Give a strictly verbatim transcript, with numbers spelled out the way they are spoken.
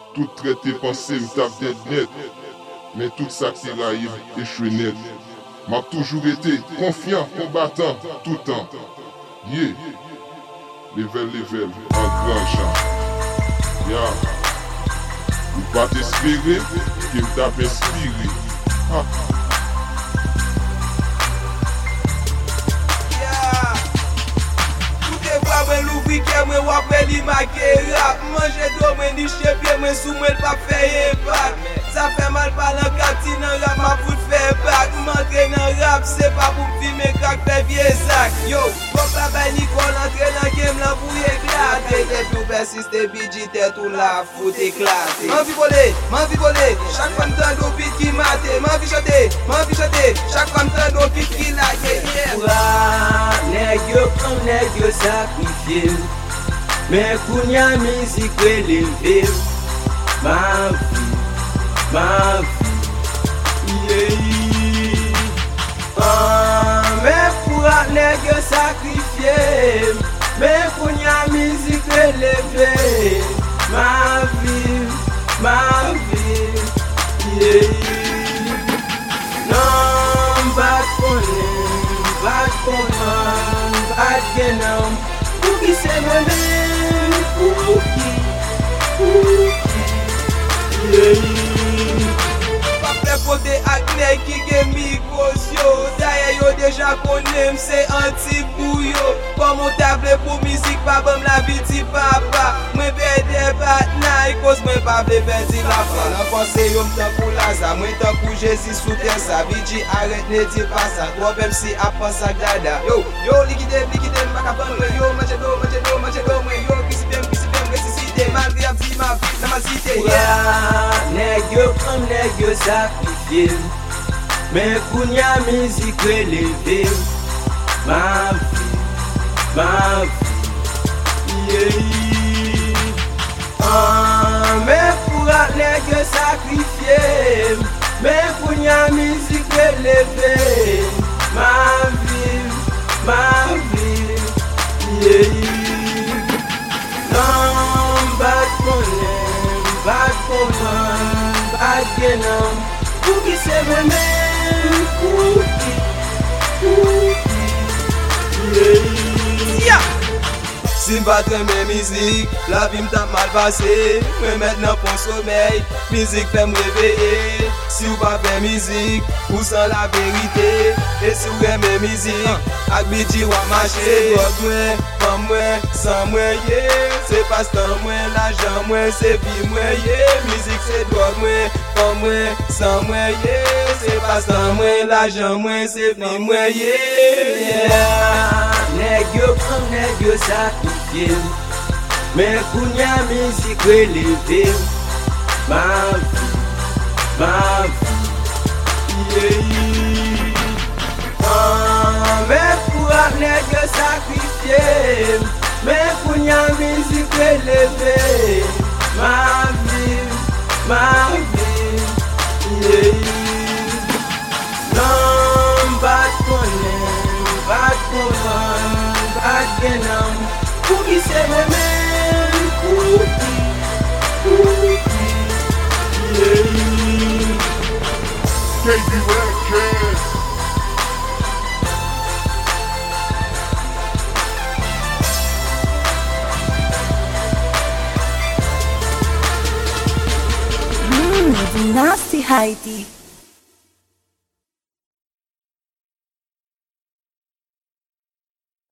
Tout traité pensé m'tap tête net. Mais tout ça qui raïve échoué net. M'a toujours été confiant, combattant, tout temps. Yeah. Level, level, en grand champ. Yeah. Ou pas t'espérer, qui m'tap inspiré. Ah. Mwen louvri ke mwen wapwe li make rap. Manje do mwen ni chepye mwen sou mwen pa feye bak. Sa fe mal pa lan kati nan rap ma pou fè bak. M'entre nan rap se pa pou m'filme krak fè vie sak. Yo, wap la bay Nicole entre nan game lan pou eklate. Te pou persiste bidji te tout la fout eklate. Man vi vole, man vi vole, chak fam tan do beat ki mate. Man vi chote, man vi chote, chak fam tan do beat ki lake. Oura, nèg yo pran nèg yo sakrifye. Men kounya mizik releve. Ma vie, ma vie, yeah. Ah, men poura nèg yo sakrifye. Men kounya mizik releve. Ma vie, ma vie, yeah. Non, bad konen, bad konen, bad genom. Pou ki se mwen men, pou ki, pou ki, yeah. Pape pote ak nèg ki gen mikos yo. Daye yo deja konem se anti pou yo. Komon table pou mizik pa bam la biti papa. Mwen bede bat nan cause mwen pa ble perdi la fa. Nan pense yo m'tan pou laza, mwen tan pou Jésus sou terre sa. Bidji arrête ne di pas ça. Problem si apan sa dada. Yo, yo likide, likide m'baka ban mwen yo. Manje do, manje do, manje do mwen yo. Kisipem, kisipem, resisite. Malgré ap di ma vie, nan ma cité. Oura, nèg yo pran nèg yo sakrifye. Men kounya mizik releve. Ma vie, ma vie, yeah. Ah, men poura nèg yo sakrifye. Men kounya mizik releve. Ma vie, ma vie, yeah. Non, bad konen, bad konen, bad genom. Pou ki se mwen men, pou ki, pou ki, yeah. Yeah. Si m'batre men mizik, la vi m'tap mal pase. Mwen met nan pon sommeil, mizik fè m'reveye. Si ou pa fè mizik, ou san la verite. E si ou reme mizik, ak bidji wap mache. Drog mwen, fam mwen, san mwen ye. Se pastan mwen, l'ajan mwen, se vi mwen ye. Mizik se drog mwen, fam mwen, san mwen ye. Se pastan mwen, l'ajan mwen, se vi mwen ye. Yeah. Nèg yo pran nèg yo sakrifye. Men kounya mizik releve. Ma vie, ma vie, yeah. Ah, men poura nèg yo sakrifye. Men kounya mizik releve. Ma vie, ma vie, yeah. Non, bad konen, bad konen, bad genom. Pou ki se mwen men, pou ki, pou ki, yeah. K B Records. Mmm, nasty Heidi.